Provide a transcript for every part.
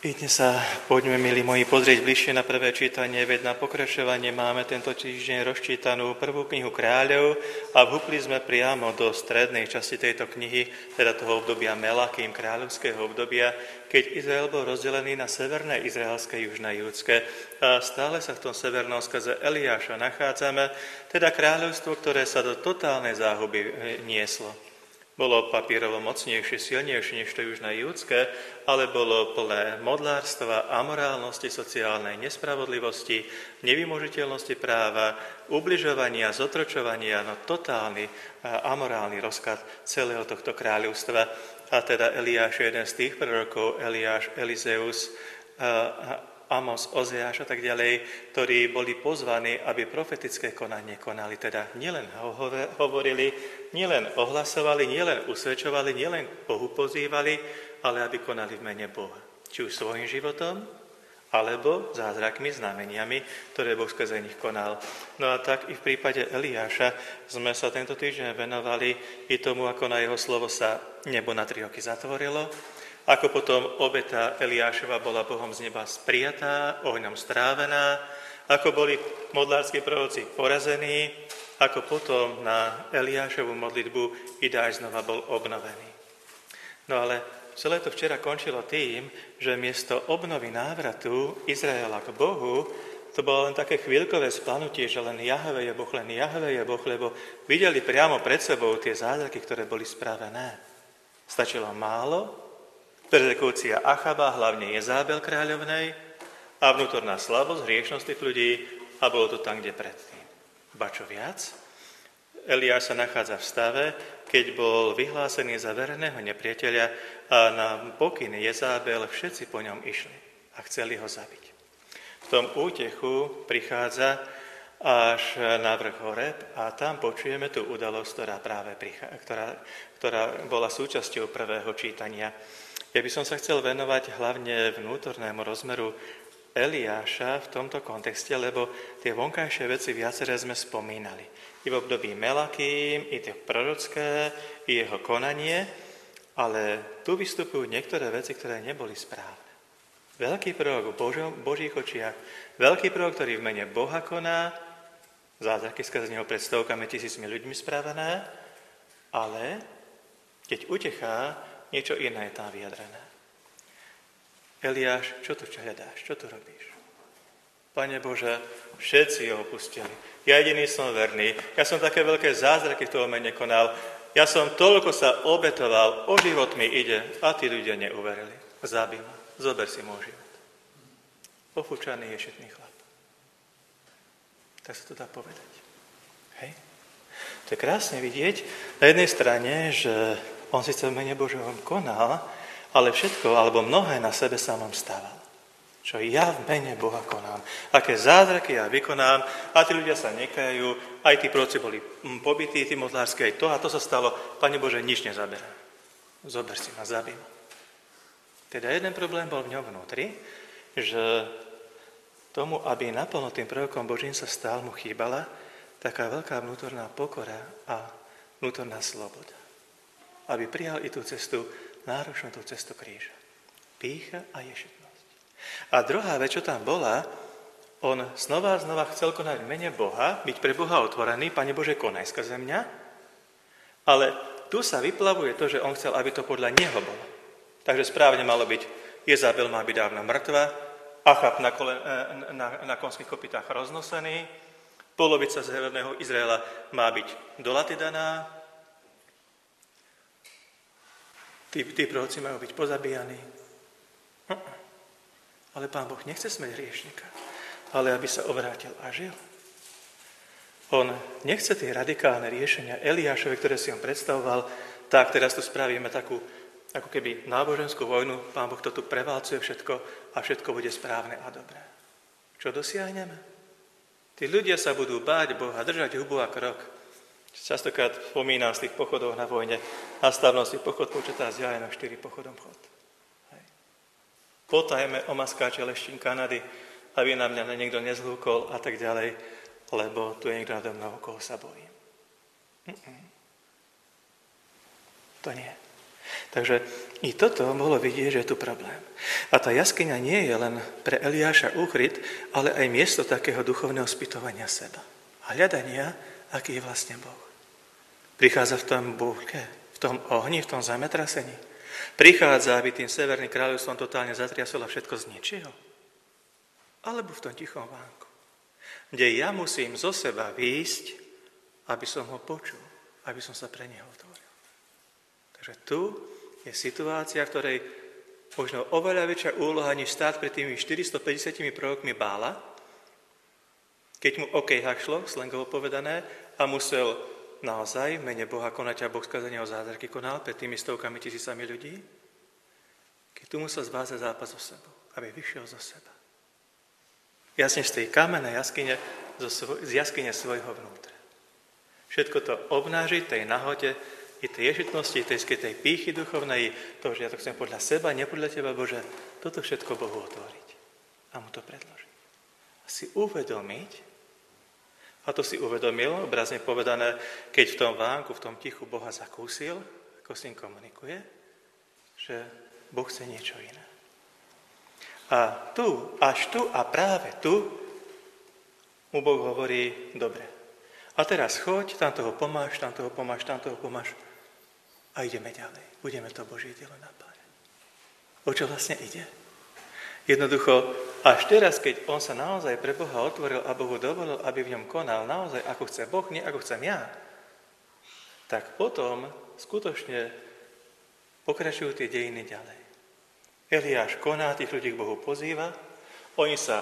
I dnes sa poďme, milí moji, pozrieť bližšie na prvé čítanie, veď na pokračovanie máme tento týždeň rozčítanú prvú knihu Kráľov a vhúpli sme priamo do strednej časti tejto knihy, teda toho obdobia Melachím, kráľovského obdobia, keď Izrael bol rozdelený na severné izraelské, južné júdske. A stále sa v tom severnom skrze Eliáša nachádzame, teda kráľovstvo, ktoré sa do totálnej záhuby nieslo. Bolo papírovo mocnejšie, silnejšie než to južné júdske, ale bolo plné modlárstva, amorálnosti, sociálnej nespravodlivosti, nevymožiteľnosti práva, ubližovania, zotročovania, totálny amorálny rozklad celého tohto kráľovstva. A teda Eliáš je jeden z tých prorokov, Eliáš, Elizeus, Amos, Ozeáš a tak ďalej, ktorí boli pozvaní, aby profetické konanie konali. Teda nielen hovorili, nielen ohlasovali, nielen usvedčovali, nielen Bohu pozývali, ale aby konali v mene Boha. Či už svojím životom, alebo zázrakmi, znameniami, ktoré Boh skrze nich konal. No a tak i v prípade Eliáša sme sa tento týždeň venovali i tomu, ako na jeho slovo sa nebo na 3 roky zatvorilo, ako potom obeta Eliášova bola Bohom z neba sprijatá, ohňom strávená, ako boli modlársky proroci porazení, ako potom na Eliášovu modlitbu Idáš znova bol obnovený. No ale celé to včera končilo tým, že miesto obnovy návratu Izraela k Bohu, to bolo len také chvíľkové splanutie, že len Jahve je Boh, lebo videli priamo pred sebou tie zázraky, ktoré boli spravené. Stačilo málo, perzekúcia Achaba, hlavne Jezábel kráľovnej a vnútorná slabosť, hriešnosť tých ľudí a bolo to tam, kde predtým. Ba čo viac, Eliáš sa nachádza v stave, keď bol vyhlásený za verného nepriateľa a na pokyn Jezábel všetci po ňom išli a chceli ho zabiť. V tom útechu prichádza až na vrch Horeb a tam počujeme tú udalosť, ktorá bola súčasťou prvého čítania. Ja by som sa chcel venovať hlavne vnútornému rozmeru Eliáša v tomto kontexte, lebo tie vonkajšie veci viaceré sme spomínali. I v období Melachím, i tie prorocké, i jeho konanie, ale tu vystupujú niektoré veci, ktoré neboli správne. Veľký prorok v Božích očiach, veľký prorok, ktorý v mene Boha koná, zázraky skrze neho pred stovkami tisícmi ľuďmi spravené, ale keď utechá, niečo iné je tam vyjadrené. Eliáš, čo tu hľadáš? Čo tu robíš? Pane Bože, všetci ho opustili. Ja jediný som verný. Ja som také veľké zázraky v tom mene konal. Ja som toľko sa obetoval, o život mi ide a tí ľudia neuverili. Zabij ma, zober si môj život. Ofúčaný ješitný chlap. Tak sa to dá povedať. Hej? To je krásne vidieť na jednej strane, že on síce v mene Božom konal, ale všetko, alebo mnohé na sebe samom stával. Čo ja v mene Boha konám. Aké zázraky ja vykonám a tí ľudia sa nekajú, aj tí proroci boli pobití, tí modlársky, aj to a to sa stalo. Pane Bože, nič nezaberá. Zober si ma, zabij ma. Teda jeden problém bol v ňom vnútri, že tomu, aby naplno tým prorokom Božím sa stal, mu chýbala taká veľká vnútorná pokora a vnútorná sloboda. Aby prijal i tú cestu, náročnú tú cestu kríža. Pýcha a ješitnosť. A druhá vec, čo tam bola, on znova chcel konať v mene Boha, byť pre Boha otvorený, Pane Bože, konaj skrze mňa, ale tu sa vyplavuje to, že on chcel, aby to podľa neho bolo. Takže správne malo byť, Jezabel má byť dávno mŕtva, Achab na konských kopytách roznosený, polovica severného Izraela má byť do laty daná, tí proroci majú byť pozabíjaní. Ale Pán Boh nechce smrť hriešnika, ale aby sa obrátil a žil. On nechce tie radikálne riešenia Eliášove, ktoré si on predstavoval, tak teraz tu spravíme takú, ako keby náboženskú vojnu, Pán Boh to tu prevalcuje všetko a všetko bude správne a dobré. Čo dosiahneme? Tí ľudia sa budú báť Boha, držať hubu a krok. Častokrát spomínam z tých pochodov na vojne. Nastavnosti pochod početá vzdialenosť 4 pochodom chod. Hej. Potajme o maskáče leštín Kanady, aby na mňa niekto nezhlúkol a tak ďalej, lebo tu je niekto nado mnou, koho sa bojím. To nie. Takže i toto mohlo vidieť, že je tu problém. A tá jaskyňa nie je len pre Eliáša úkryt, ale aj miesto takého duchovného spytovania seba. A hľadania, aký je vlastne Boh. Prichádza v tom búrke, v tom ohni, v tom zemetrasení. Prichádza, aby tým severným kráľovstvom totálne zatriasol a všetko zničil. Alebo v tom tichom vánku, kde ja musím zo seba výjsť, aby som ho počul, aby som sa pre neho otvoril. Takže tu je situácia, v ktorej možno oveľa väčšia úloha, než stáť pred tými 450 prorokmi Bála, keď mu okejhák šlo, slangovo povedané, a musel naozaj v mene Boha konať a Boh skazeného zázraky konal pred tými stovkami tisícami ľudí, keď tu musel zvázať zápas so sebou, aby vyšiel zo seba. Jasne z tej kamennej jaskyne, z jaskyne svojho vnútra. Všetko to obnážiť tej nahote, i tej ješitnosti, tej pýchy duchovnej, toho, že ja to chcem podľa seba, nie podľa teba, Bože, toto všetko Bohu otvoriť a mu to predložiť. A si uvedomiť, a to si uvedomil, obrazne povedané, keď v tom vánku, v tom tichu Boha zakúsil, ako s ním komunikuje, že Boh chce niečo iné. A tu, až tu a práve tu mu Boh hovorí, dobre, a teraz choď, tam toho pomáš, tam toho pomáš, tam toho pomáš a ideme ďalej. Budeme to Božie dielo napájať. O čo vlastne ide? Jednoducho, až teraz, keď on sa naozaj pre Boha otvoril a Bohu dovolil, aby v ňom konal naozaj, ako chce Boh, nie ako chcem ja, tak potom skutočne pokračujú tie dejiny ďalej. Eliáš koná, tých ľudí k Bohu pozýva, oni sa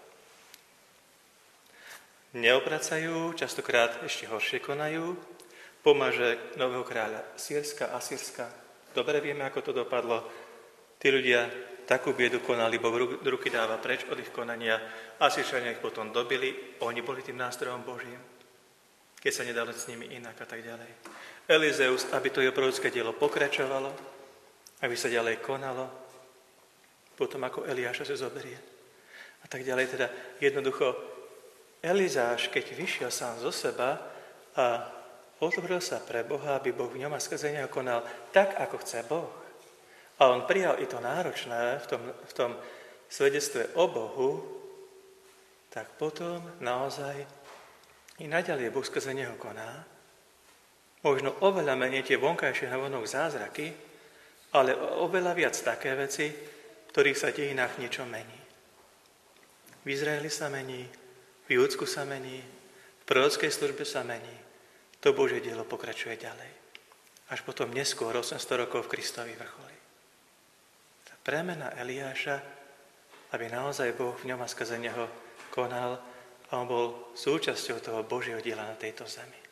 neobracajú, častokrát ešte horšie konajú, pomaže nového kráľa Sýrska, Asýrska. Dobre vieme, ako to dopadlo. Tí ľudia takú biedu konali, Boh ruky dáva preč od ich konania. Asýrčania ich potom dobili, oni boli tým nástrojom Božím, keď sa nedalo s nimi inak a tak ďalej. Elizeus, aby to jeho prorocké dielo pokračovalo, aby sa ďalej konalo, potom ako Eliáša sa zoberie. A tak ďalej, teda jednoducho Elizáš, keď vyšiel sám zo seba a otvoril sa pre Boha, aby Boh v ňom a skrze neho konal tak, ako chce Boh. A on prijal i to náročné v tom svedectve o Bohu, tak potom naozaj i naďalej Boh skrze neho koná. Možno oveľa menej tie vonkajšie navonok zázraky, ale oveľa viac také veci, v ktorých sa v dejinách niečo mení. V Izraeli sa mení, v Júdsku sa mení, v prorockej službe sa mení. To Božie dielo pokračuje ďalej. Až potom neskôr, 800 rokov v Kristovi vrcholí. Tá premena Eliáša, aby naozaj Boh v ňom a skrze neho konal a on bol súčasťou toho Božieho diela na tejto zemi.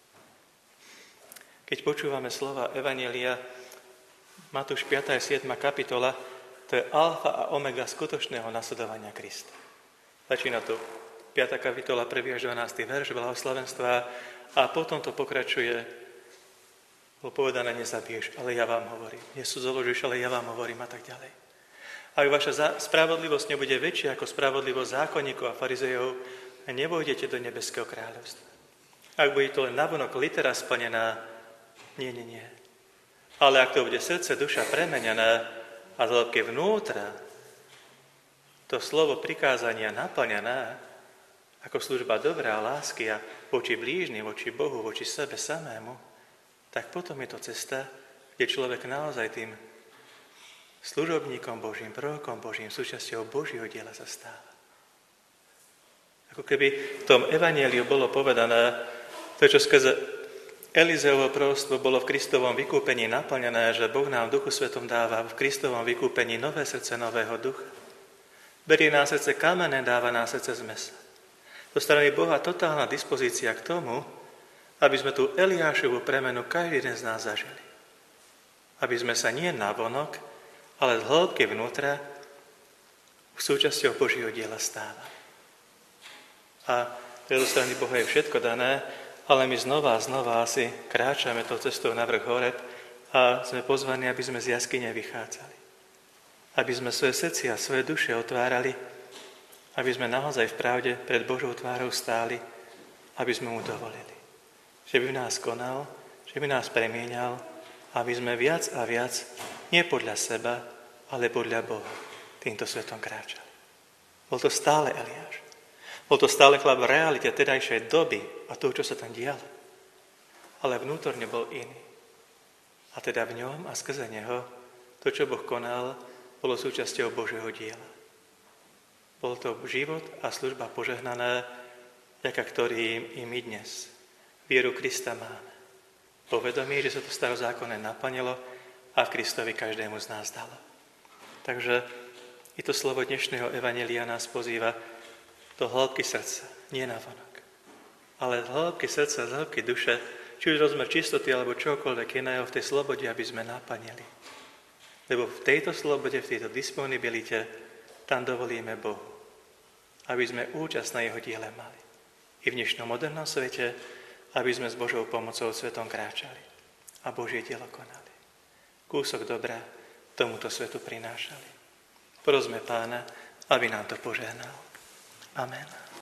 Keď počúvame slova Evanjelia, Matúš 5. a 7. kapitola, to je alfa a omega skutočného nasledovania Krista. Začína to 5. kapitola, 1. až 12. verš, blahoslavenstva, a potom to pokračuje, bolo povedané, nezabiješ, ale ja vám hovorím. Nesudzoložíš, ale ja vám hovorím a tak ďalej. Ak vaša spravodlivosť nebude väčšia ako spravodlivosť zákonníkov a farizejov, nevojdete do nebeského kráľovstva. Ak bude to len navonok litera splnená, nie. Ale ak to bude srdce, duša premenená a z hĺbky vnútra to slovo prikázania naplnená ako služba dobrá lásky a voči blížnym, voči Bohu, voči sebe samému, tak potom je to cesta, kde človek naozaj tým služobníkom Božím, prorokom Božím, súčasťou Božieho diela sa stáva. Ako keby v tom evanjeliu bolo povedané, to, čo skrze Elizeovo proroctvo bolo v Kristovom vykúpení naplnené, že Boh nám v Duchu Svetom dáva v Kristovom vykúpení nové srdce nového ducha. Berie nám srdce kamenné, dáva nám srdce z mesa. Zo strany Boha totálna dispozícia k tomu, aby sme tú Eliášovu premenu každý jeden z nás zažili. Aby sme sa nie navonok, ale z hĺbky vnútra v súčasťou Božieho diela stávali. A zo strany Boha je všetko dané, ale my znova asi kráčame tou cestou na vrch horeb a sme pozvaní, aby sme z jaskyne vychádzali. Aby sme svoje srdcia a svoje duše otvárali, aby sme naozaj v pravde pred Božou tvárou stáli, aby sme mu dovolili. Že by nás konal, že by nás premieňal a aby sme viac a viac, nie podľa seba, ale podľa Boha, týmto svetom kráčali. Bol to stále Eliáš. Bol to stále chlap v realite tedajšej doby a toho, čo sa tam dialo. Ale vnútorne bol iný. A teda v ňom a skrze neho to, čo Boh konal, bolo súčasťou Božieho diela. Bol to život a služba požehnaná, vďaka ktorým i my dnes vieru Krista máme. Povedomí, že sa to starozákonné naplnilo a v Kristovi každému z nás dalo. Takže i to slovo dnešného evanjelia nás pozýva do hĺbky srdca, nie navonok, ale do hĺbky srdca, z hĺbky duše, či už rozmer čistoty alebo čokoľvek iného v tej slobode, aby sme naplnili. Lebo v tejto slobode, v tejto disponibilite, tam dovolíme Bohu, aby sme účasť na jeho diele mali. I v dnešnom modernom svete, aby sme s Božou pomocou svetom kráčali a Božie dielo konali. Kúsok dobra tomuto svetu prinášali. Prosme Pána, aby nám to požehnal. Amen.